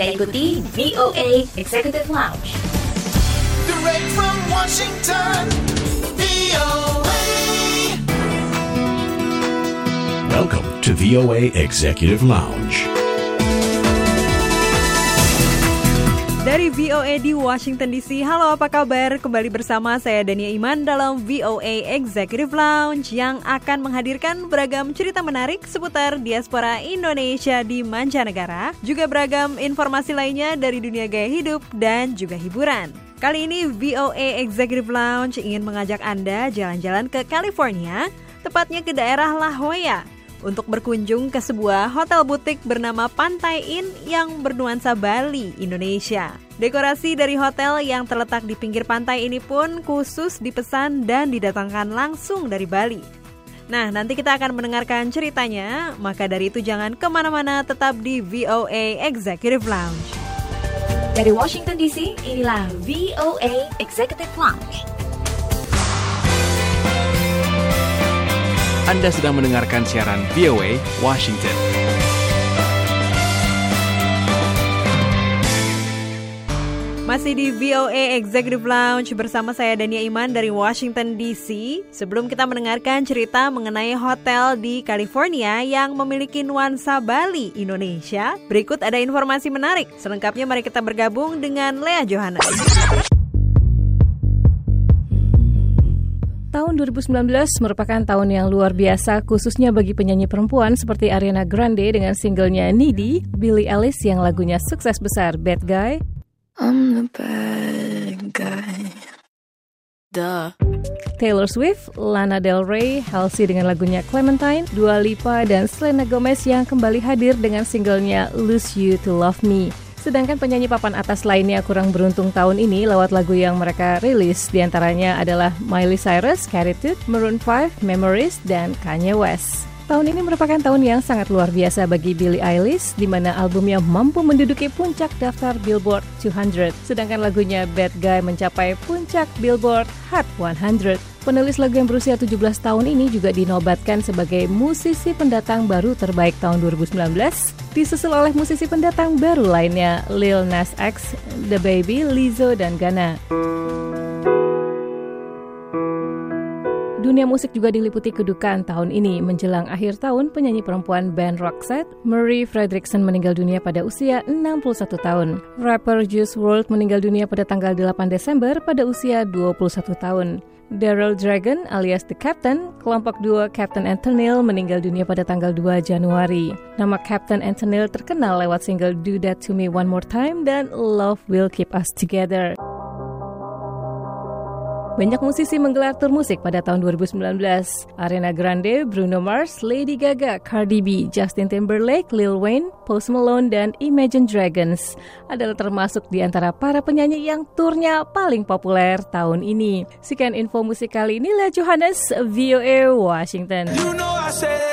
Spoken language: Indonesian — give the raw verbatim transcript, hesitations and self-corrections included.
Anda ikuti V O A Executive Lounge. Direct from Washington, V O A. Welcome to V O A Executive Lounge. Dari V O A di Washington D C, halo apa kabar? Kembali bersama saya Dania Iman dalam V O A Executive Lounge yang akan menghadirkan beragam cerita menarik seputar diaspora Indonesia di mancanegara, juga beragam informasi lainnya dari dunia gaya hidup dan juga hiburan. Kali ini V O A Executive Lounge ingin mengajak Anda jalan-jalan ke California, tepatnya ke daerah La Jolla, untuk berkunjung ke sebuah hotel butik bernama Pantai Inn yang bernuansa Bali, Indonesia. Dekorasi dari hotel yang terletak di pinggir pantai ini pun khusus dipesan dan didatangkan langsung dari Bali. Nah, nanti kita akan mendengarkan ceritanya, maka dari itu jangan kemana-mana, tetap di V O A Executive Lounge. Dari Washington D C, inilah V O A Executive Lounge. Anda sedang mendengarkan siaran V O A Washington. Masih di V O A Executive Lounge bersama saya Dania Iman dari Washington D C. Sebelum kita mendengarkan cerita mengenai hotel di California yang memiliki nuansa Bali, Indonesia, berikut ada informasi menarik. Selengkapnya mari kita bergabung dengan Lea Johannes. Tahun dua ribu sembilan belas merupakan tahun yang luar biasa khususnya bagi penyanyi perempuan seperti Ariana Grande dengan singlenya Needy, Billie Eilish yang lagunya sukses besar Bad Guy, I'm the bad guy. Duh. Taylor Swift, Lana Del Rey, Halsey dengan lagunya Clementine, Dua Lipa dan Selena Gomez yang kembali hadir dengan singlenya Lose You to Love Me. Sedangkan penyanyi papan atas lainnya kurang beruntung tahun ini lewat lagu yang mereka rilis. Di antaranya adalah Miley Cyrus, Carry It, Maroon five, Memories, dan Kanye West. Tahun ini merupakan tahun yang sangat luar biasa bagi Billie Eilish, di mana albumnya mampu menduduki puncak daftar Billboard two hundred. Sedangkan lagunya Bad Guy mencapai puncak Billboard Hot one hundred. Penulis lagu yang berusia tujuh belas tahun ini juga dinobatkan sebagai musisi pendatang baru terbaik tahun dua ribu sembilan belas, disusul oleh musisi pendatang baru lainnya Lil Nas X, The Baby, Lizzo, dan Ghana. Dunia musik juga diliputi kedukaan tahun ini. Menjelang akhir tahun, penyanyi perempuan band Roxette, Marie Fredriksson meninggal dunia pada usia enam puluh satu tahun. Rapper Juice world meninggal dunia pada tanggal delapan Desember pada usia dua puluh satu tahun. Daryl Dragon alias The Captain, kelompok duo Captain and Tennille meninggal dunia pada tanggal dua Januari. Nama Captain and Tennille terkenal lewat single Do That To Me One More Time dan Love Will Keep Us Together. Banyak musisi menggelar tur musik pada tahun dua ribu sembilan belas. Ariana Grande, Bruno Mars, Lady Gaga, Cardi B, Justin Timberlake, Lil Wayne, Post Malone, dan Imagine Dragons adalah termasuk di antara para penyanyi yang turnya paling populer tahun ini. Sekian info musik kali ini, Lea Johannes, V O A Washington. You know I said